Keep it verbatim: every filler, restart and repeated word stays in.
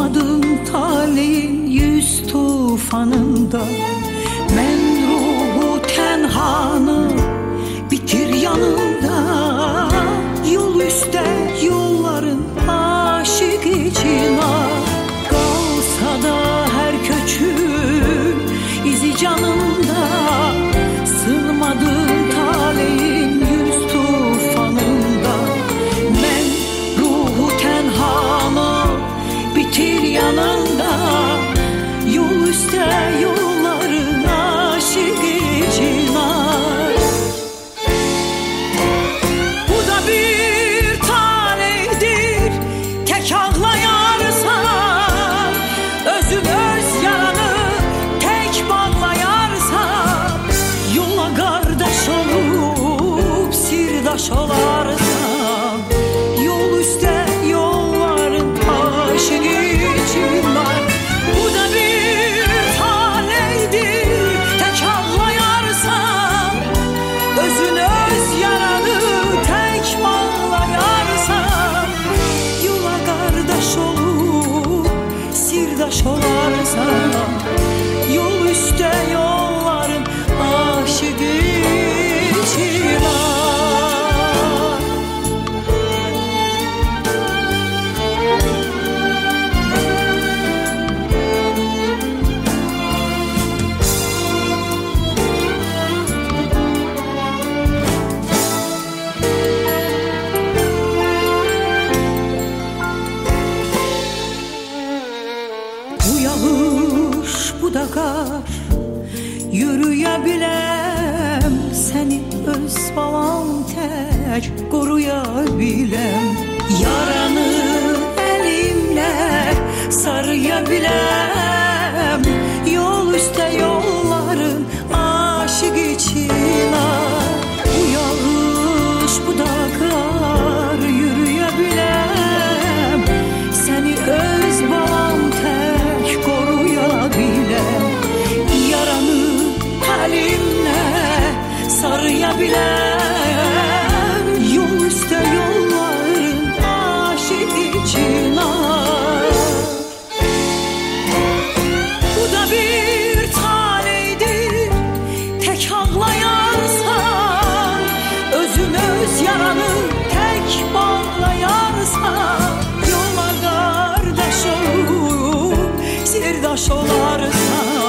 Sığmadım taleyin yüz tufanında. Men ruhu tenhanı bitir yanımda. Yol üstte yolların aşık içine. Kalsa da her köçün izi canımda. Sığmadım taleyin yüz tufanında. Men ruhu tenhanı bitir yanında. Yol üstte yolların aşık içine. Bu da bir taleydir tek ağlayarsan. Özüm öz yaranı tek bağlayarsan. Yola kardeş olup sirdaş olarsan. Yol üstte yolların aşık için var. Bu da bir taleydir tek ağlayarsan. Özün öz yaranı tek bağlayarsan. Yola kardeş olup sirdaş olarsan. Yol üstte yolların aşık için var. Bu yağış bu da kar yürüyebilem. Seni öz balam tek koruyabilem. Yaranı elimle sarıyabilem. Yol üstte yolların aşık içine. Bu yağış bu da kar yürüyebilem. Seni öz balam tek koruyabilem. Yaranı elimle sarıyabilem. Yol üstte yolların aşık içine. Bu da bir taleydir tek ağlayarsan. Özün öz yaranı tek bağlayarsan. Yola kardeş olup sirdaş olarsan.